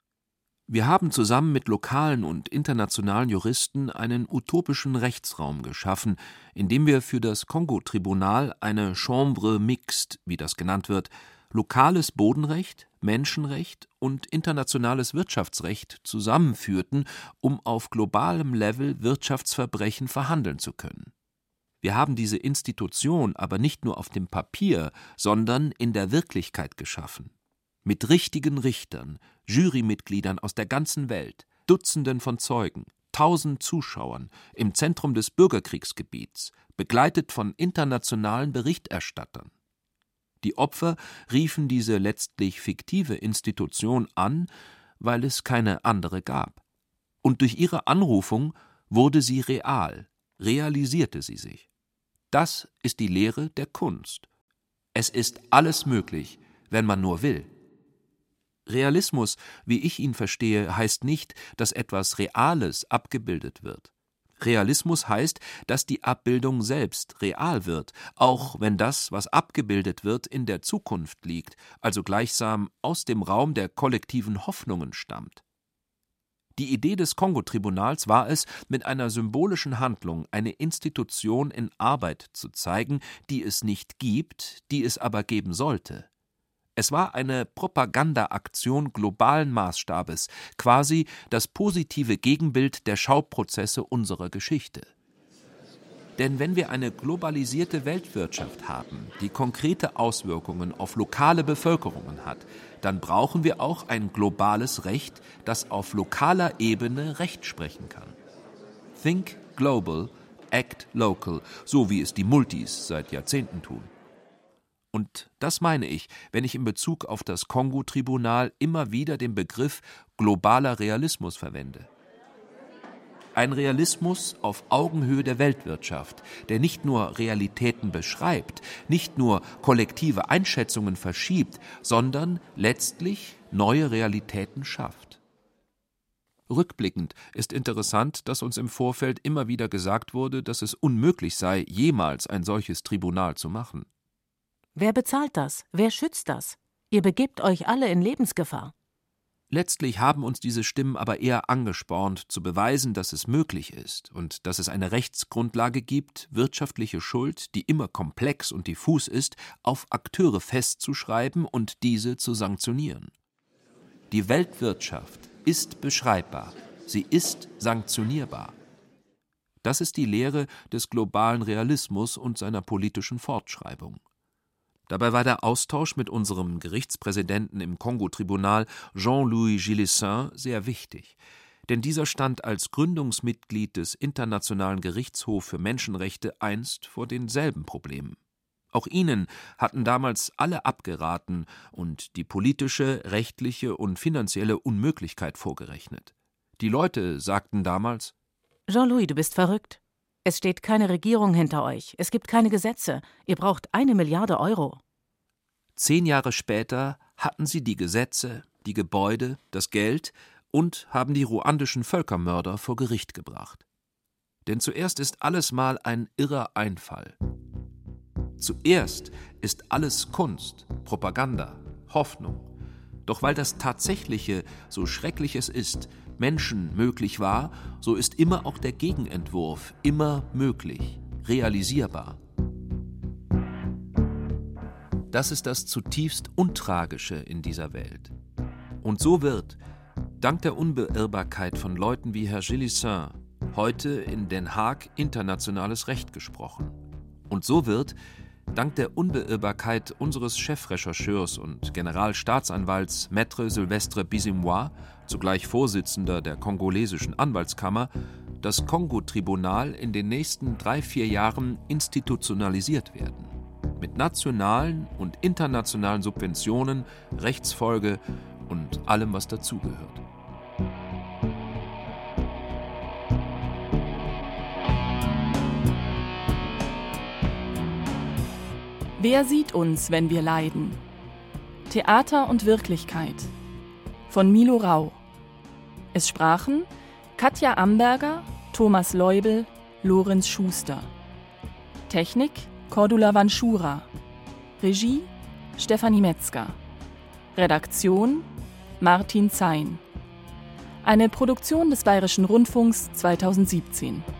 Wir haben zusammen mit lokalen und internationalen Juristen einen utopischen Rechtsraum geschaffen, in dem wir für das Kongo-Tribunal eine Chambre mixte, wie das genannt wird, lokales Bodenrecht, Menschenrecht und internationales Wirtschaftsrecht zusammenführten, um auf globalem Level Wirtschaftsverbrechen verhandeln zu können. Wir haben diese Institution aber nicht nur auf dem Papier, sondern in der Wirklichkeit geschaffen. Mit richtigen Richtern, Jurymitgliedern aus der ganzen Welt, Dutzenden von Zeugen, 1000 Zuschauern im Zentrum des Bürgerkriegsgebiets, begleitet von internationalen Berichterstattern. Die Opfer riefen diese letztlich fiktive Institution an, weil es keine andere gab. Und durch ihre Anrufung wurde sie real, realisierte sie sich. Das ist die Lehre der Kunst. Es ist alles möglich, wenn man nur will. Realismus, wie ich ihn verstehe, heißt nicht, dass etwas Reales abgebildet wird. Realismus heißt, dass die Abbildung selbst real wird, auch wenn das, was abgebildet wird, in der Zukunft liegt, also gleichsam aus dem Raum der kollektiven Hoffnungen stammt. Die Idee des Kongo-Tribunals war es, mit einer symbolischen Handlung eine Institution in Arbeit zu zeigen, die es nicht gibt, die es aber geben sollte. Es war eine Propagandaaktion globalen Maßstabes, quasi das positive Gegenbild der Schauprozesse unserer Geschichte. Denn wenn wir eine globalisierte Weltwirtschaft haben, die konkrete Auswirkungen auf lokale Bevölkerungen hat, dann brauchen wir auch ein globales Recht, das auf lokaler Ebene Recht sprechen kann. Think global, act local, so wie es die Multis seit Jahrzehnten tun. Und das meine ich, wenn ich in Bezug auf das Kongo-Tribunal immer wieder den Begriff globaler Realismus verwende. Ein Realismus auf Augenhöhe der Weltwirtschaft, der nicht nur Realitäten beschreibt, nicht nur kollektive Einschätzungen verschiebt, sondern letztlich neue Realitäten schafft. Rückblickend ist interessant, dass uns im Vorfeld immer wieder gesagt wurde, dass es unmöglich sei, jemals ein solches Tribunal zu machen. Wer bezahlt das? Wer schützt das? Ihr begebt euch alle in Lebensgefahr. Letztlich haben uns diese Stimmen aber eher angespornt, zu beweisen, dass es möglich ist und dass es eine Rechtsgrundlage gibt, wirtschaftliche Schuld, die immer komplex und diffus ist, auf Akteure festzuschreiben und diese zu sanktionieren. Die Weltwirtschaft ist beschreibbar, sie ist sanktionierbar. Das ist die Lehre des globalen Realismus und seiner politischen Fortschreibung. Dabei war der Austausch mit unserem Gerichtspräsidenten im Kongo-Tribunal, Jean-Louis Gilessin, sehr wichtig. Denn dieser stand als Gründungsmitglied des Internationalen Gerichtshofs für Menschenrechte einst vor denselben Problemen. Auch ihnen hatten damals alle abgeraten und die politische, rechtliche und finanzielle Unmöglichkeit vorgerechnet. Die Leute sagten damals: Jean-Louis, du bist verrückt. Es steht keine Regierung hinter euch. Es gibt keine Gesetze. Ihr braucht 1 Milliarde Euro. 10 Jahre später hatten sie die Gesetze, die Gebäude, das Geld und haben die ruandischen Völkermörder vor Gericht gebracht. Denn zuerst ist alles mal ein irrer Einfall. Zuerst ist alles Kunst, Propaganda, Hoffnung. Doch weil das Tatsächliche, so schrecklich es ist, Menschen möglich war, so ist immer auch der Gegenentwurf immer möglich, realisierbar. Das ist das zutiefst Untragische in dieser Welt. Und so wird, dank der Unbeirrbarkeit von Leuten wie Herr Gilessin, heute in Den Haag internationales Recht gesprochen. Und so wird, dank der Unbeirrbarkeit unseres Chefrechercheurs und Generalstaatsanwalts Maître Sylvestre Bisimwa, zugleich Vorsitzender der kongolesischen Anwaltskammer, das Kongo-Tribunal in den nächsten 3-4 Jahren institutionalisiert werden. Mit nationalen und internationalen Subventionen, Rechtsfolge und allem, was dazugehört. Wer sieht uns, wenn wir leiden? Theater und Wirklichkeit von Milo Rau. Es sprachen Katja Amberger, Thomas Leubel, Lorenz Schuster. Technik Cordula Vanschura. Regie Stefanie Metzger. Redaktion Martin Zein. Eine Produktion des Bayerischen Rundfunks 2017.